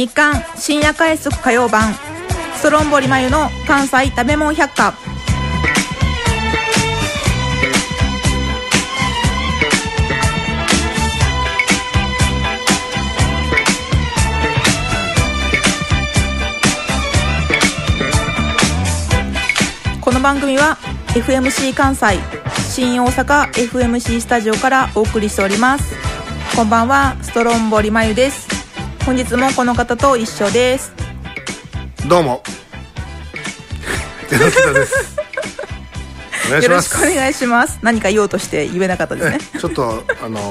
日刊深夜快速火曜版ストロンボリマユの関西食べ物百科。この番組は FMC 関西新大阪 FMC スタジオからお送りしております。こんばんは、ストロンボリマユです。本日もこの方と一緒です。 どうも柳田です。お願いします。 よろしくお願いします。何か言おうとして言えなかったですね。 ちょっとはい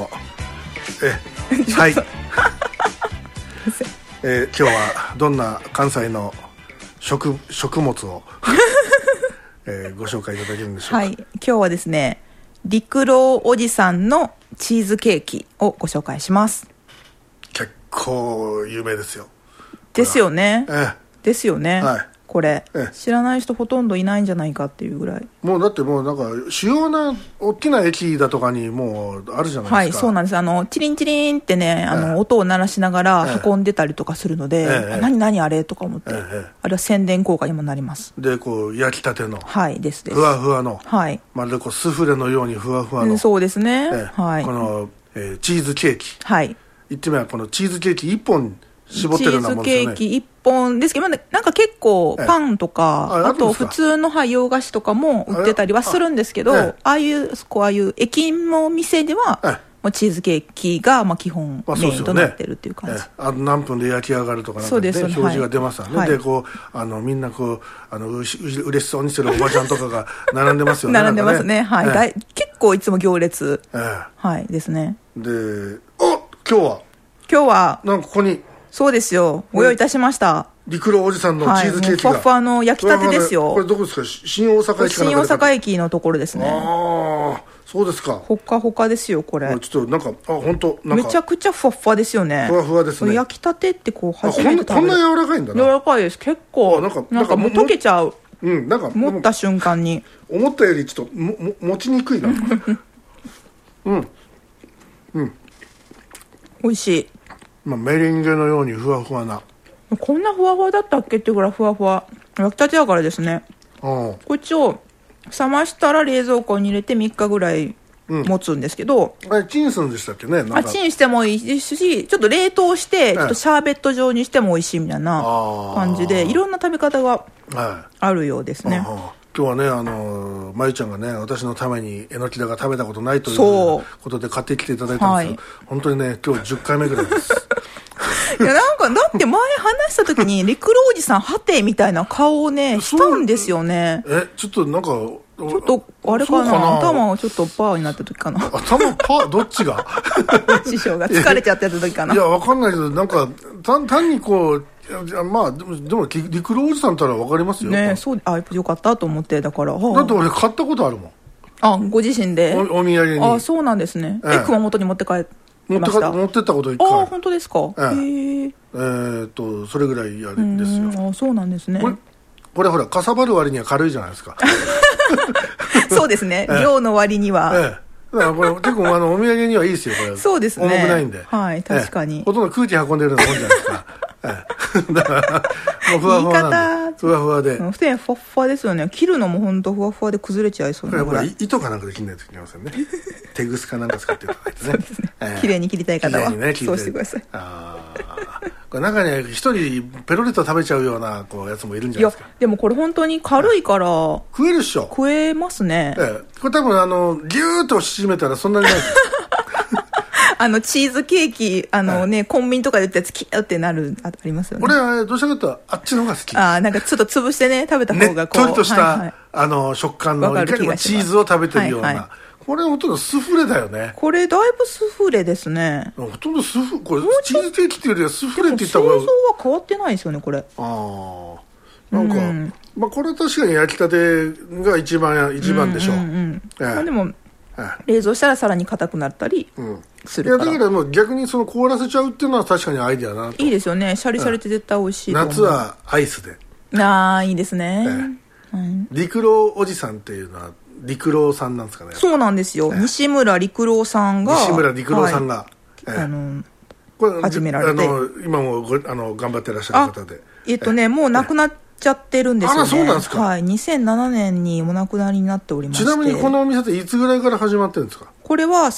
今日はどんな関西の食物を、ご紹介いただけるんでしょうか。はい、 今日はですね、陸郎おじさんのチーズケーキをご紹介します。 結構有名ですよ。 ですよね。ですよね。 はい、 これ、知らない人ほとんどいないんじゃないかっていうぐらい。 もうだってもうなんか主要な大きな駅だとかにもうあるじゃないですか。はい、 そうなんです。チリンチリンってね、音を鳴らしながら運んでたりとかするので、何あれとか思って、あれは宣伝効果にもなります。 でこう焼きたての、 はいですふわふわの、 はい、 まるでこうスフレのようにふわふわの、 そうですね、はい、 この、チーズケーキ、 はい、 言ってみればこのチーズケーキ1本絞ってるようなもんですよね。 チーズケーキ1本ですけど、なんか結構パンとか、あと普通の洋菓子とかも売ってたりはするんですけど、ああいう駅の店では、チーズケーキが基本メインとなってるっていう感じ。 何分で焼き上がるとかなんか、表示が出ますよね。でこうみんなこう嬉しそうにしてるおばちゃんとかが並んでますよね。 並んでますね。はい、結構いつも行列、はいですね。 で今日はなんかここに、そうですよ、ご用意いたしました。 陸郎おじさんのチーズケーキが、 ふわふわの焼きたてですよ。 これどこですか？新大阪駅かなんか。 新大阪駅のところですね。 ああ、そうですか。 ほかほかですよこれ。 ちょっとなんか本当なんかめちゃくちゃふわふわですよね。 ふわふわですね。 焼きたてってこう初めて食べる。 こんな柔らかいんだな。 柔らかいです。結構なんかもう溶けちゃう。なんか持った瞬間に思ったよりちょっと持ちにくいな。 美味しい。 メレンゲのようにふわふわな。 こんなふわふわだったっけってぐらいふわふわ。焼きたてだからですね。こっちを冷ましたら冷蔵庫に入れて3日ぐらい持つんですけど、 チンするんでしたっけね。 チンしてもいいですし、ちょっと冷凍してちょっとシャーベット状にしても美味しいみたいな感じで、いろんな食べ方があるようですね。 今日はね、まゆちゃんがね、私のためにえのきだが食べたことないということで買ってきていただいたんですけど、本当にね、今日10回目ぐらいです。 いやなんかだって前話した時に陸郎おじさんはてみたいな顔をねしたんですよね。 ちょっとなんかちょっとあれかな、頭ちょっとパーになった時かな。 頭パーどっちが師匠が疲れちゃってた時かな。 いやわかんないけど、なんか単にこう、まあでも陸郎おじさんったらわかりますよね。 そうよかったと思って。だからだって俺買ったことあるもん。 ご自身でお土産に。 そうなんですね。熊本に持って帰って持ってったこと1回。 本当ですか。へえ。 それぐらいやるんですよ。 そうなんですね。 これほらかさばる割には軽いじゃないですか。 そうですね、量の割には。 だからこれ結構お土産にはいいですよこれ。 そうですね、 重くないんで。 はい、確かに。 ほとんど空気運んでるようなもんじゃないですか。だからもうふわふわなんで、ふわふわで、 普通にふわふわですよね。切るのも本当ふわふわで崩れちゃいそうなぐらい。 糸かなんかで切んないといけませんね。手ぐすかなんか使っていただいてね。 そうですね、綺麗に切りたい方はそうしてください。 これ中には一人ペロリと食べちゃうようなやつもいるんじゃないですか。 でもこれ本当に軽いから食えるっしょ。 食えますね。 これ多分ギューッと縮めたらそんなにないです。 チーズケーキコンビニとかで売ったやつキューってなるありますよね。 俺はどうしたかというとあっちの方が好き。 なんかちょっと潰してね食べた方がねっとりとした食感のいかにもチーズを食べてるような。これほとんどスフレだよね。 これだいぶスフレですね。 ほとんどこれチーズケーキっていうよりはスフレって言った方が。 製造は変わってないですよねこれ。 なんか、これは確かに焼きたてが一番でしょう。 でも冷蔵したらさらに硬くなったりするから。 だからもう逆に凍らせちゃうっていうのは確かにアイデアなと。 いいですよね。シャリシャリって絶対美味しいと思う。 夏はアイスで。 いいですね。 陸郎おじさんっていうのは陸郎さんなんですかね。 そうなんですよ。西村陸郎さんが始められて、 今も頑張ってらっしゃる方で、 もう亡くなっちゃってるんですよね。 そうなんですか。 はい、2007年にお亡くなりになっておりまして。 ちなみにこのお店っていつぐらいから始まってるんですか？ これは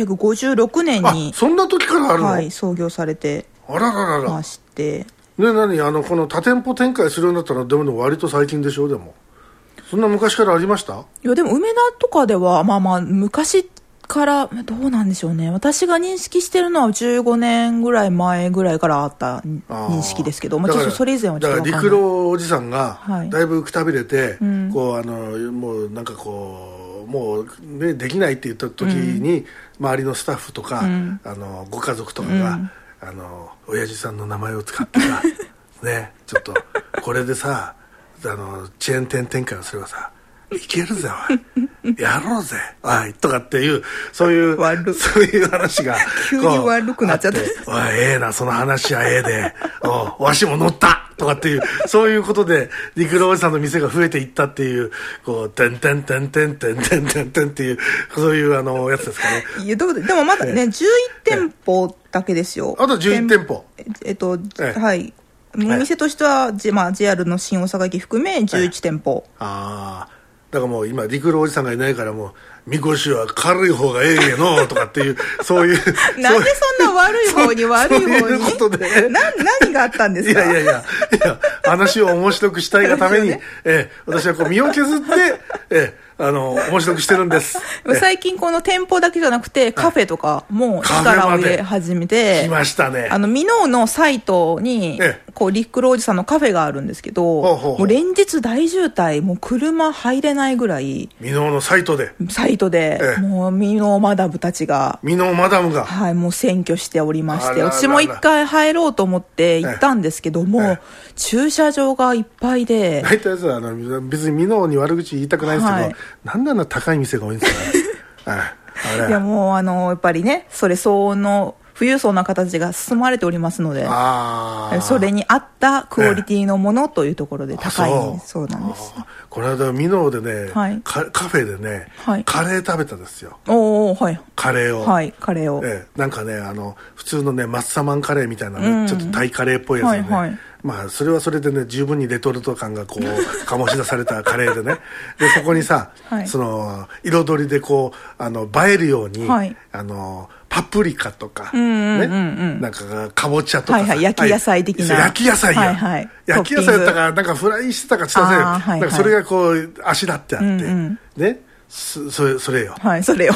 1956年に、 そんな時からあるの？ はい、創業されてまして。 この多店舗展開するようになったら、でも割と最近でしょ？でもそんな昔からありました？ いや、でも梅田とかでは昔からどうなんでしょうね。私が認識してるのは15年ぐらい前ぐらいからあった認識ですけど、ちょっとそれ以前はちょっと分かんない。 だから陸路おじさんがだいぶくたびれて、もうなんかこうもう、ね、できないって言った時に、周りのスタッフとか、ご家族とかが、親父さんの名前を使ってさね、ちょっとこれでさチェーン店展開をすればさ、いけるぜおいやろうぜおいとかっていう、そういう話が急に悪くなっちゃって、 おいええなその話はええでわしも乗ったとかっていう、そういうことで陸路おじさんの店が増えていったっていう、こうてんてんてんてんてんてんてんてんっていう、そういうやつですかね。 いやでもまだね、11店舗だけですよ。 あと11店舗。 はい。お店としては、JR の新大阪駅含め11店舗。 だからもう今陸路おじさんがいないから、もうみこしは軽い方がええやのとかっていうそういうなんでそんな悪い方に悪い方にそういうことで何があったんですか？ いや話を面白くしたいがために、私はこう身を削って面白くしてるんです。 最近この店舗だけじゃなくてカフェとかも力を入れ始めて、 来ましたね。 ミノーのサイトにこう陸路おじさんのカフェがあるんですけど、もう連日大渋滞、もう車入れないぐらい、 ミノーのサイトでもうミノーマダムたちが、 ミノーマダムが、 はい、もう占拠しておりまして、私も一回入ろうと思って行ったんですけども、駐車場がいっぱいで、 大体さ別にミノーに悪口言いたくないですけど、なんであんな高い店が多いんですかね。 いやもうやっぱりね、それ相応の富裕層な形が進まれておりますので、それに合ったクオリティのものというところで高い、そうなんです。 この間ミノーでね、カフェでね、カレー食べたんですよ。カレーを、なんかね普通のねマッサマンカレーみたいなね、ちょっとタイカレーっぽいやつでね、それはそれでね、十分にレトルト感がこう醸し出されたカレーでね、でそこにさ、その彩りでこう映えるように、パプリカとか、なんかかぼちゃとか、 焼き野菜的な、 焼き野菜や、焼き野菜だったかなんかフライしてたかちょっとなんかそれがこうあしらってあって、ね、それよ、 それよ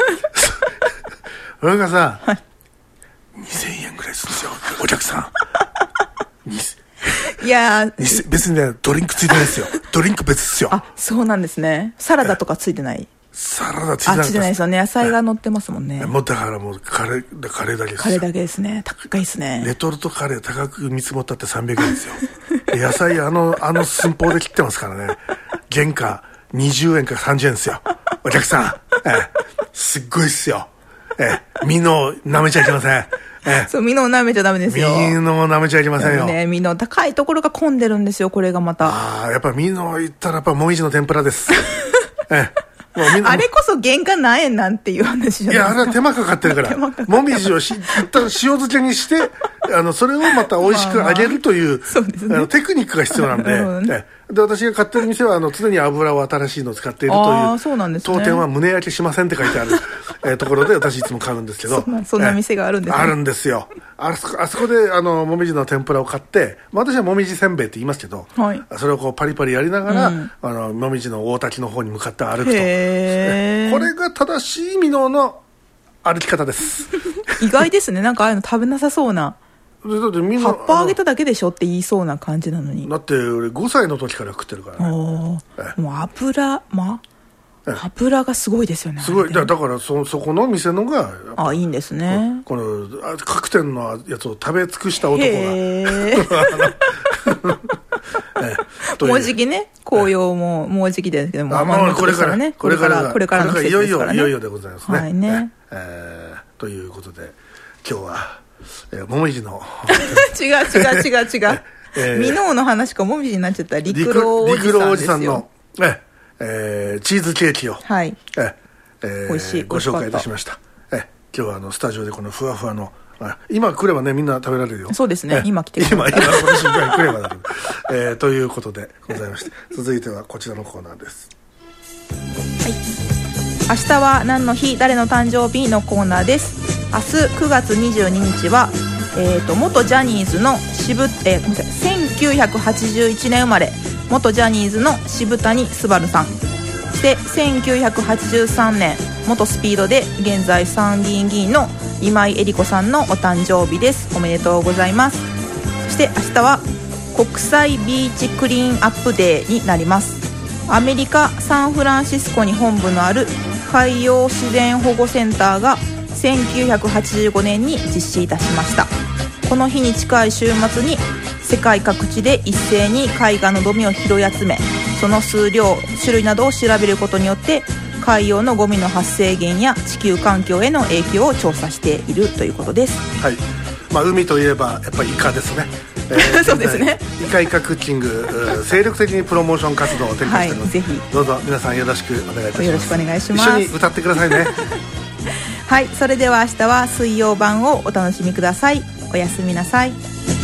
それがさ、2000円ぐらいするんですよ、お客さん。 いや別にね、ドリンクついてないですよ。ドリンク別ですよ。 そうなんですね。サラダとかついてない？ サラダついてない。 ついてないですよね。野菜が乗ってますもんね。 もうだからもうカレーだけですよ。 カレーだけですね。高いですね。 レトルトカレー高く見積もったって300円ですよ。野菜寸法で切ってますからね。原価20円から30円ですよ。お客さん、すっごいっすよ。ミノ舐めちゃいけません。 そう、ミノ舐めちゃダメですよ。 ミノ舐めちゃいけませんよ。 ミノ高いところが混んでるんですよ、これがまた。 やっぱミノ行ったらやっぱもみじの天ぷらです。 あれこそ原価何円なんていう話じゃないですか。 いや、あれは手間かかってるから。もみじを一旦塩漬けにして、それをまた美味しく揚げるという、テクニックが必要なんで、で、私が買ってる店は、常に油を新しいのを使っているという、当店は胸焼けしませんって書いてある、ところで私いつも買うんですけど。 そんな店があるんですね。 あるんですよ。あそこで、もみじの天ぷらを買って、私はもみじせんべいって言いますけど、それをこうパリパリやりながら、もみじの大滝の方に向かって歩くと。これが正しいミノの歩き方です。 意外ですね。なんかああいうの食べなさそうな。 だってみんな葉っぱあげただけでしょって言いそうな感じなのに。 だって俺5歳の時から食ってるからね。 もう油がすごいですよね。 すごい。だからそこの店のがいいんですね。 この各店のやつを食べ尽くした男がもうじきね、紅葉ももうじきですけども、 これからね、これからの季節ですからね。 いよいよでございますね。ということで今日はもみじの違うミノーの話かもみじになっちゃった陸路おじさんのチーズケーキを美味しいご紹介いたしました。今日はスタジオでこのふわふわの今来ればねみんな食べられるよ。 そうですね、今来て今この瞬間に来ればだけど、ということでございまして、続いてはこちらのコーナーです。 はい、明日は何の日誰の誕生日のコーナーです。明日9月22日は、元ジャニーズの1981年生まれ元ジャニーズの渋谷昴さん、そして1983年元スピードで現在参議院議員の今井絵理子さんのお誕生日です。おめでとうございます。そして明日は国際ビーチクリーンアップデーになります。アメリカサンフランシスコに本部のある海洋自然保護センターが1985年に実施いたしました。この日に近い週末に世界各地で一斉に海岸のゴミを拾い集め、その数量種類などを調べることによって海洋のゴミの発生源や地球環境への影響を調査しているということです。 はい、海といえばやっぱりイカですね。 そうですね。 イカクッキング精力的にプロモーション活動を展開しています。 ぜひどうぞ皆さんよろしくお願いいたします。 よろしくお願いします。 一緒に歌ってくださいね。 はい、それでは明日は水曜版をお楽しみください。おやすみなさい。